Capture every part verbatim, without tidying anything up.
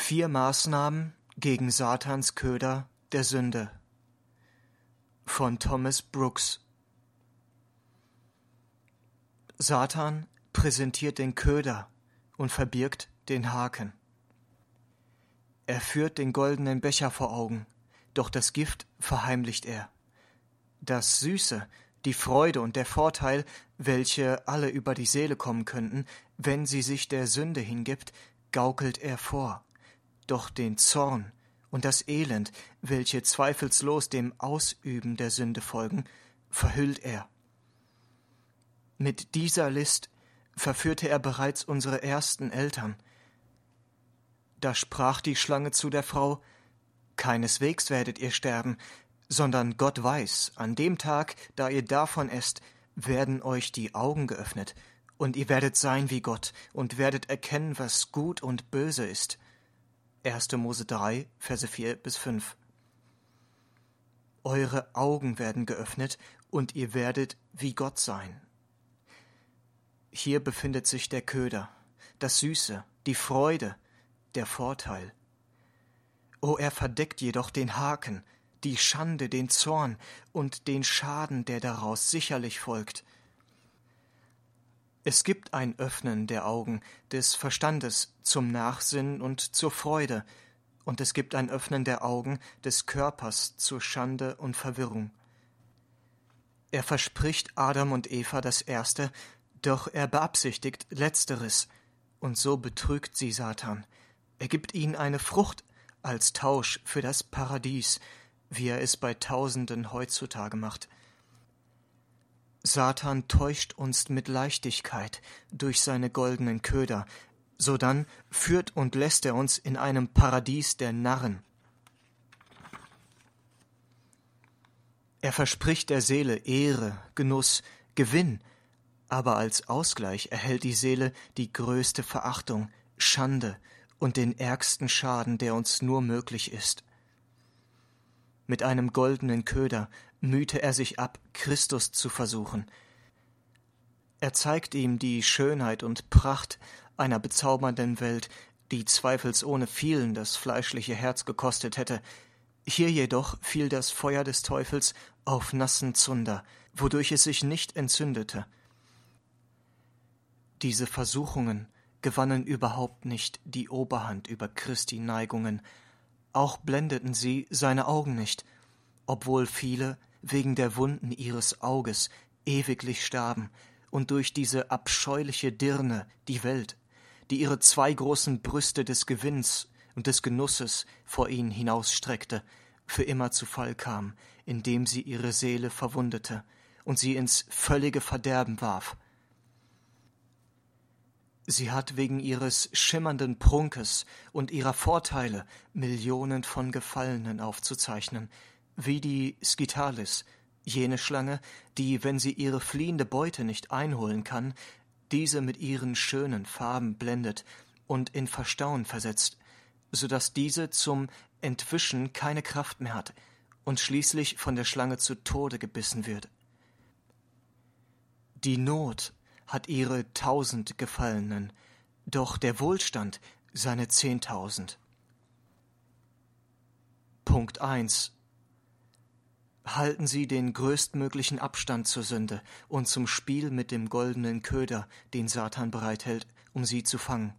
Vier Maßnahmen gegen Satans Köder der Sünde von Thomas Brooks. Satan präsentiert den Köder und verbirgt den Haken. Er führt den goldenen Becher vor Augen, doch das Gift verheimlicht er. Das Süße, die Freude und der Vorteil, welche alle über die Seele kommen könnten, wenn sie sich der Sünde hingibt, gaukelt er vor. Doch den Zorn und das Elend, welche zweifellos dem Ausüben der Sünde folgen, verhüllt er. Mit dieser List verführte er bereits unsere ersten Eltern. Da sprach die Schlange zu der Frau: Keineswegs werdet ihr sterben, sondern Gott weiß, an dem Tag, da ihr davon esst, werden euch die Augen geöffnet, und ihr werdet sein wie Gott und werdet erkennen, was gut und böse ist. erster Mose drei, Verse vier bis fünf. Eure Augen werden geöffnet, und ihr werdet wie Gott sein. Hier befindet sich der Köder, das Süße, die Freude, der Vorteil. O, er verdeckt jedoch den Haken, die Schande, den Zorn und den Schaden, der daraus sicherlich folgt. Es gibt ein Öffnen der Augen des Verstandes zum Nachsinnen und zur Freude, und es gibt ein Öffnen der Augen des Körpers zur Schande und Verwirrung. Er verspricht Adam und Eva das Erste, doch er beabsichtigt Letzteres, und so betrügt sie Satan. Er gibt ihnen eine Frucht als Tausch für das Paradies, wie er es bei Tausenden heutzutage macht. Satan täuscht uns mit Leichtigkeit durch seine goldenen Köder, sodann führt und lässt er uns in einem Paradies der Narren. Er verspricht der Seele Ehre, Genuss, Gewinn, aber als Ausgleich erhält die Seele die größte Verachtung, Schande und den ärgsten Schaden, der uns nur möglich ist. Mit einem goldenen Köder mühte er sich ab, Christus zu versuchen. Er zeigt ihm die Schönheit und Pracht einer bezaubernden Welt, die zweifelsohne vielen das fleischliche Herz gekostet hätte. Hier jedoch fiel das Feuer des Teufels auf nassen Zunder, wodurch es sich nicht entzündete. Diese Versuchungen gewannen überhaupt nicht die Oberhand über Christi Neigungen, auch blendeten sie seine Augen nicht, obwohl viele wegen der Wunden ihres Auges ewiglich starben und durch diese abscheuliche Dirne die Welt, die ihre zwei großen Brüste des Gewinns und des Genusses vor ihnen hinausstreckte, für immer zu Fall kam, indem sie ihre Seele verwundete und sie ins völlige Verderben warf. Sie hat wegen ihres schimmernden Prunkes und ihrer Vorteile Millionen von Gefallenen aufzuzeichnen, wie die Scythalis, jene Schlange, die, wenn sie ihre fliehende Beute nicht einholen kann, diese mit ihren schönen Farben blendet und in Verstaunen versetzt, so dass diese zum Entwischen keine Kraft mehr hat und schließlich von der Schlange zu Tode gebissen wird. Die Not hat ihre tausend Gefallenen, doch der Wohlstand seine zehntausend. Punkt eins. Halten Sie den größtmöglichen Abstand zur Sünde und zum Spiel mit dem goldenen Köder, den Satan bereithält, um sie zu fangen.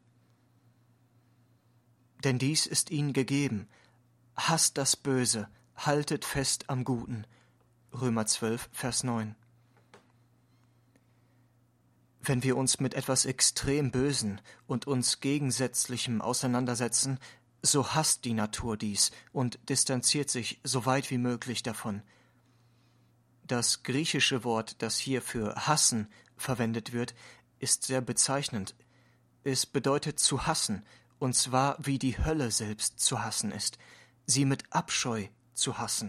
Denn dies ist ihnen gegeben: Hasst das Böse, haltet fest am Guten. Römer zwölf, Vers neun. Wenn wir uns mit etwas extrem Bösen und uns Gegensätzlichem auseinandersetzen, so hasst die Natur dies und distanziert sich so weit wie möglich davon. Das griechische Wort, das hier für hassen verwendet wird, ist sehr bezeichnend. Es bedeutet zu hassen, und zwar wie die Hölle selbst zu hassen ist, sie mit Abscheu zu hassen.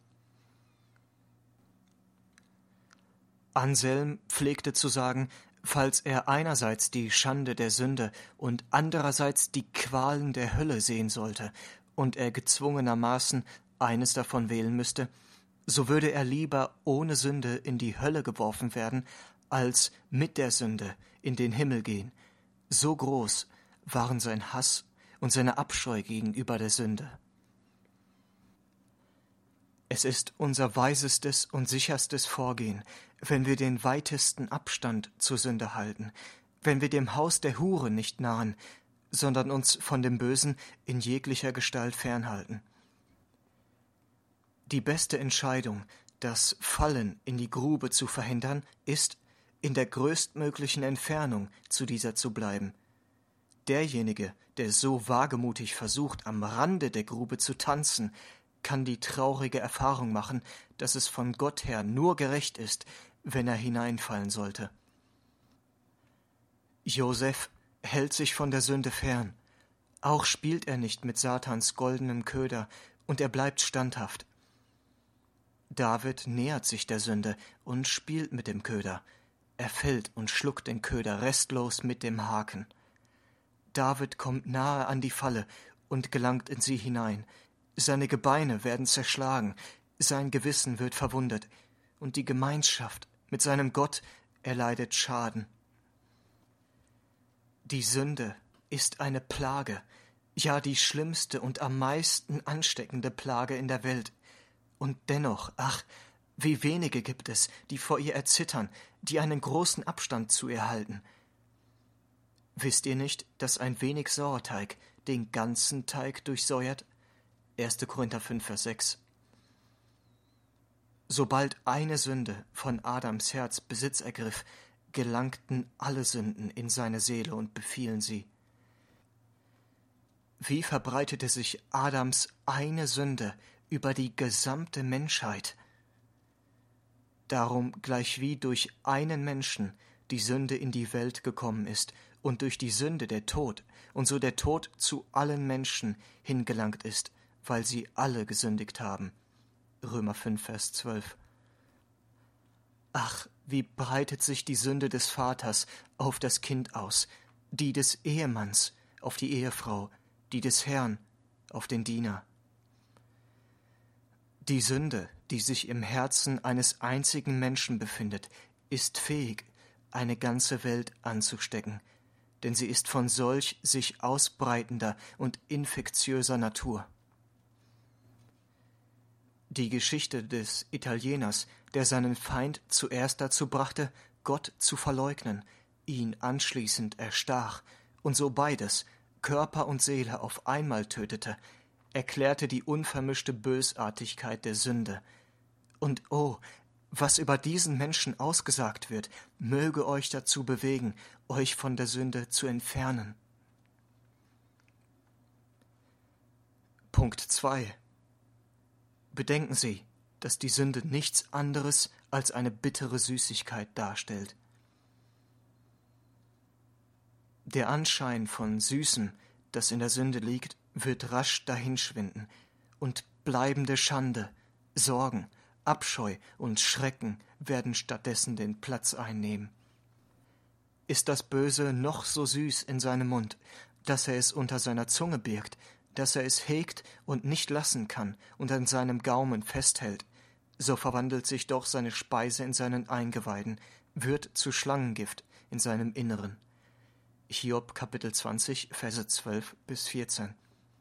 Anselm pflegte zu sagen, falls er einerseits die Schande der Sünde und andererseits die Qualen der Hölle sehen sollte und er gezwungenermaßen eines davon wählen müsste, so würde er lieber ohne Sünde in die Hölle geworfen werden, als mit der Sünde in den Himmel gehen. So groß waren sein Hass und seine Abscheu gegenüber der Sünde. Es ist unser weisestes und sicherstes Vorgehen, wenn wir den weitesten Abstand zur Sünde halten, wenn wir dem Haus der Hure nicht nahen, sondern uns von dem Bösen in jeglicher Gestalt fernhalten. Die beste Entscheidung, das Fallen in die Grube zu verhindern, ist, in der größtmöglichen Entfernung zu dieser zu bleiben. Derjenige, der so wagemutig versucht, am Rande der Grube zu tanzen, kann die traurige Erfahrung machen, dass es von Gott her nur gerecht ist, wenn er hineinfallen sollte. Josef hält sich von der Sünde fern. Auch spielt er nicht mit Satans goldenem Köder, und er bleibt standhaft. David nähert sich der Sünde und spielt mit dem Köder. Er fällt und schluckt den Köder restlos mit dem Haken. David kommt nahe an die Falle und gelangt in sie hinein. Seine Gebeine werden zerschlagen, sein Gewissen wird verwundet, und die Gemeinschaft mit seinem Gott erleidet Schaden. Die Sünde ist eine Plage, ja die schlimmste und am meisten ansteckende Plage in der Welt. Und dennoch, ach, wie wenige gibt es, die vor ihr erzittern, die einen großen Abstand zu ihr halten. Wisst ihr nicht, dass ein wenig Sauerteig den ganzen Teig durchsäuert? erster Korinther fünf, Vers sechs. Sobald eine Sünde von Adams Herz Besitz ergriff, gelangten alle Sünden in seine Seele und befielen sie. Wie verbreitete sich Adams eine Sünde über die gesamte Menschheit? Darum, gleichwie durch einen Menschen die Sünde in die Welt gekommen ist und durch die Sünde der Tod, und so der Tod zu allen Menschen hingelangt ist, weil sie alle gesündigt haben. Römer fünf, Vers zwölf. Ach, wie breitet sich die Sünde des Vaters auf das Kind aus, die des Ehemanns auf die Ehefrau, die des Herrn auf den Diener. Die Sünde, die sich im Herzen eines einzigen Menschen befindet, ist fähig, eine ganze Welt anzustecken, denn sie ist von solch sich ausbreitender und infektiöser Natur. Die Geschichte des Italieners, der seinen Feind zuerst dazu brachte, Gott zu verleugnen, ihn anschließend erstach und so beides, Körper und Seele, auf einmal tötete, erklärte die unvermischte Bösartigkeit der Sünde. Und oh, was über diesen Menschen ausgesagt wird, möge euch dazu bewegen, euch von der Sünde zu entfernen. Punkt zwei. Bedenken Sie, dass die Sünde nichts anderes als eine bittere Süßigkeit darstellt. Der Anschein von Süßem, das in der Sünde liegt, wird rasch dahinschwinden, und bleibende Schande, Sorgen, Abscheu und Schrecken werden stattdessen den Platz einnehmen. Ist das Böse noch so süß in seinem Mund, dass er es unter seiner Zunge birgt, dass er es hegt und nicht lassen kann und an seinem Gaumen festhält, so verwandelt sich doch seine Speise in seinen Eingeweiden, wird zu Schlangengift in seinem Inneren. Hiob Kapitel zwanzig, Verse zwölf bis vierzehn.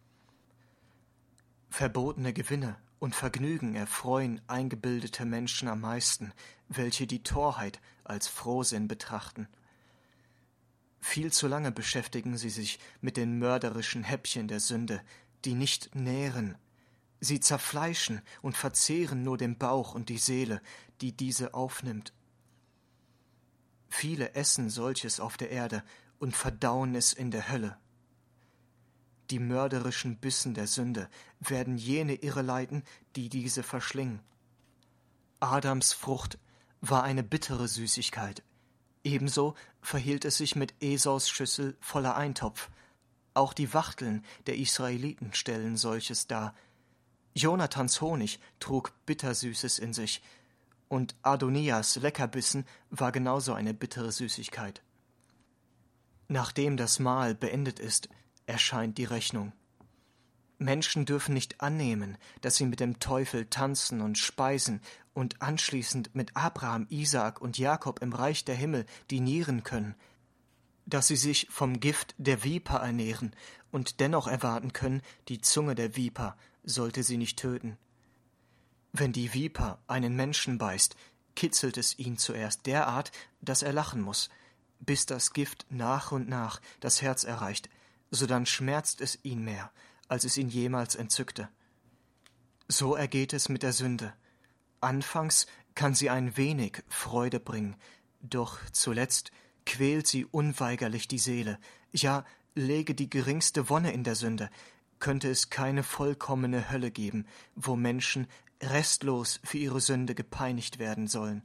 Verbotene Gewinne und Vergnügen erfreuen eingebildete Menschen am meisten, welche die Torheit als Frohsinn betrachten. Viel zu lange beschäftigen sie sich mit den mörderischen Häppchen der Sünde, die nicht nähren. Sie zerfleischen und verzehren nur den Bauch und die Seele, die diese aufnimmt. Viele essen solches auf der Erde und verdauen es in der Hölle. Die mörderischen Bissen der Sünde werden jene irreleiten, die diese verschlingen. Adams Frucht war eine bittere Süßigkeit. Ebenso verhielt es sich mit Esaus Schüssel voller Eintopf. Auch die Wachteln der Israeliten stellen solches dar. Jonathans Honig trug Bittersüßes in sich, und Adonias Leckerbissen war genauso eine bittere Süßigkeit. Nachdem das Mahl beendet ist, erscheint die Rechnung. Menschen dürfen nicht annehmen, dass sie mit dem Teufel tanzen und speisen und anschließend mit Abraham, Isaak und Jakob im Reich der Himmel dinieren können. dass sie sich vom Gift der Viper ernähren und dennoch erwarten können, die Zunge der Viper sollte sie nicht töten. Wenn die Viper einen Menschen beißt, kitzelt es ihn zuerst derart, dass er lachen muss, bis das Gift nach und nach das Herz erreicht, sodann schmerzt es ihn mehr, als es ihn jemals entzückte. So ergeht es mit der Sünde. Anfangs kann sie ein wenig Freude bringen, doch zuletzt quält sie unweigerlich die Seele. Ja, läge die geringste Wonne in der Sünde, könnte es keine vollkommene Hölle geben, wo Menschen restlos für ihre Sünde gepeinigt werden sollen.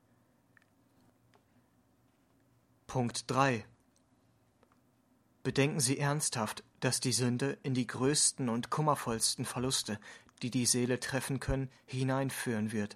Punkt drei. Bedenken Sie ernsthaft, dass die Sünde in die größten und kummervollsten Verluste, die die Seele treffen können, hineinführen wird.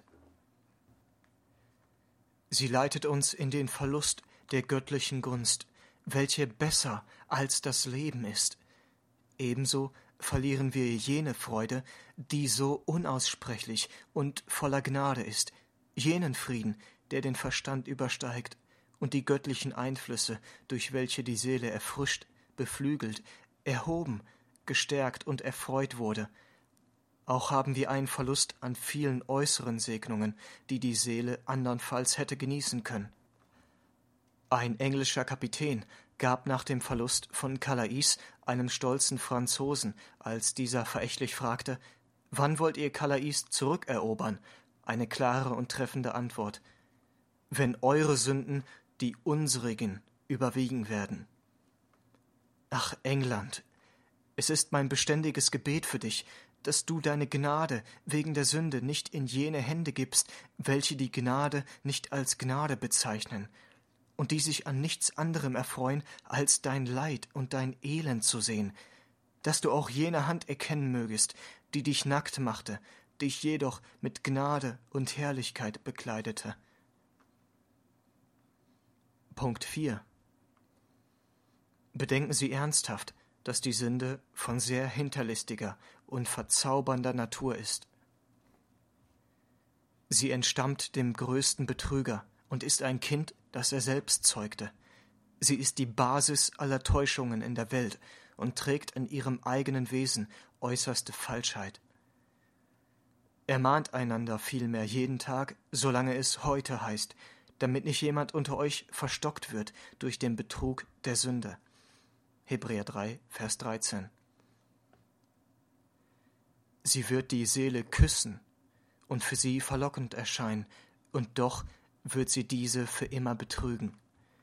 Sie leitet uns in den Verlust der göttlichen Gunst, welche besser als das Leben ist. Ebenso verlieren wir jene Freude, die so unaussprechlich und voller Gnade ist, jenen Frieden, der den Verstand übersteigt, und die göttlichen Einflüsse, durch welche die Seele erfrischt, beflügelt, erhoben, gestärkt und erfreut wurde. Auch haben wir einen Verlust an vielen äußeren Segnungen, die die Seele andernfalls hätte genießen können. Ein englischer Kapitän gab nach dem Verlust von Calais einem stolzen Franzosen, als dieser verächtlich fragte, »Wann wollt ihr Calais zurückerobern?« eine klare und treffende Antwort: »Wenn eure Sünden die unsrigen überwiegen werden.« Ach, England, es ist mein beständiges Gebet für dich, dass du deine Gnade wegen der Sünde nicht in jene Hände gibst, welche die Gnade nicht als Gnade bezeichnen und die sich an nichts anderem erfreuen, als dein Leid und dein Elend zu sehen, dass du auch jene Hand erkennen mögest, die dich nackt machte, dich jedoch mit Gnade und Herrlichkeit bekleidete. Punkt vier. Bedenken Sie ernsthaft, dass die Sünde von sehr hinterlistiger und verzaubernder Natur ist. Sie entstammt dem größten Betrüger und ist ein Kind, das er selbst zeugte. Sie ist die Basis aller Täuschungen in der Welt und trägt in ihrem eigenen Wesen äußerste Falschheit. Ermahnt einander vielmehr jeden Tag, solange es heute heißt, damit nicht jemand unter euch verstockt wird durch den Betrug der Sünde. Hebräer drei, Vers dreizehn. Sie wird die Seele küssen und für sie verlockend erscheinen, und doch wird sie diese für immer betrügen.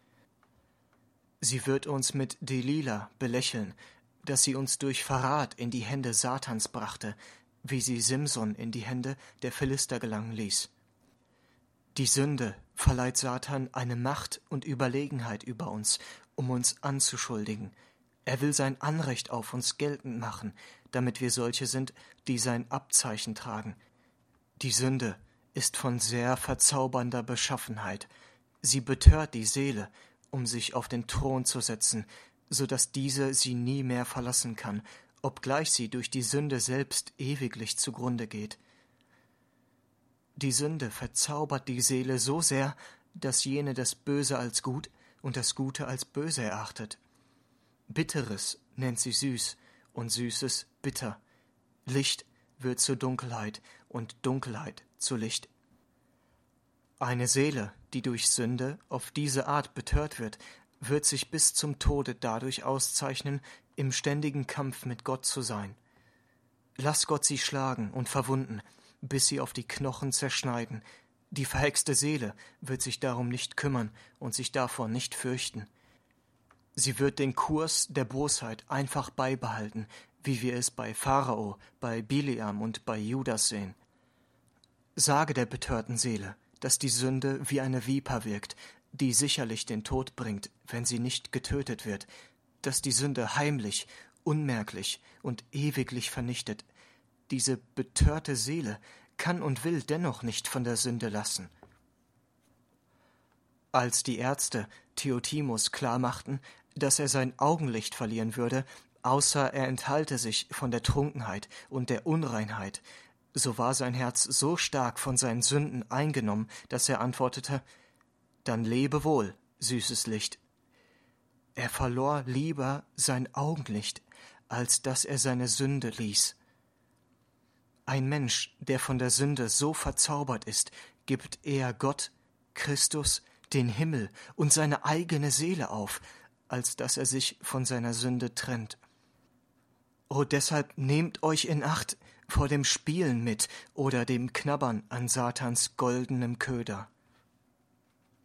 Sie wird uns mit Delila belächeln, dass sie uns durch Verrat in die Hände Satans brachte, wie sie Simson in die Hände der Philister gelangen ließ. Die Sünde verleiht Satan eine Macht und Überlegenheit über uns, um uns anzuschuldigen. Er will sein Anrecht auf uns geltend machen, damit wir solche sind, die sein Abzeichen tragen. Die Sünde ist von sehr verzaubernder Beschaffenheit. Sie betört die Seele, um sich auf den Thron zu setzen, so dass diese sie nie mehr verlassen kann, obgleich sie durch die Sünde selbst ewiglich zugrunde geht. Die Sünde verzaubert die Seele so sehr, dass jene das Böse als gut und das Gute als böse erachtet. Bitteres nennt sie süß und Süßes bitter. Licht wird zur Dunkelheit und Dunkelheit zu Licht. Eine Seele, die durch Sünde auf diese Art betört wird, wird sich bis zum Tode dadurch auszeichnen, im ständigen Kampf mit Gott zu sein. Lass Gott sie schlagen und verwunden, bis sie auf die Knochen zerschneiden. Die verhexte Seele wird sich darum nicht kümmern und sich davor nicht fürchten. Sie wird den Kurs der Bosheit einfach beibehalten, wie wir es bei Pharao, bei Bileam und bei Judas sehen. Sage der betörten Seele, dass die Sünde wie eine Viper wirkt, die sicherlich den Tod bringt, wenn sie nicht getötet wird, dass die Sünde heimlich, unmerklich und ewiglich vernichtet. Diese betörte Seele kann und will dennoch nicht von der Sünde lassen. Als die Ärzte Theotimus klarmachten, dass er sein Augenlicht verlieren würde, außer er enthalte sich von der Trunkenheit und der Unreinheit, so war sein Herz so stark von seinen Sünden eingenommen, dass er antwortete: »Dann lebe wohl, süßes Licht.« Er verlor lieber sein Augenlicht, als dass er seine Sünde ließ. Ein Mensch, der von der Sünde so verzaubert ist, gibt eher Gott, Christus, den Himmel und seine eigene Seele auf, als dass er sich von seiner Sünde trennt. O, deshalb nehmt euch in Acht vor dem Spielen mit oder dem Knabbern an Satans goldenem Köder.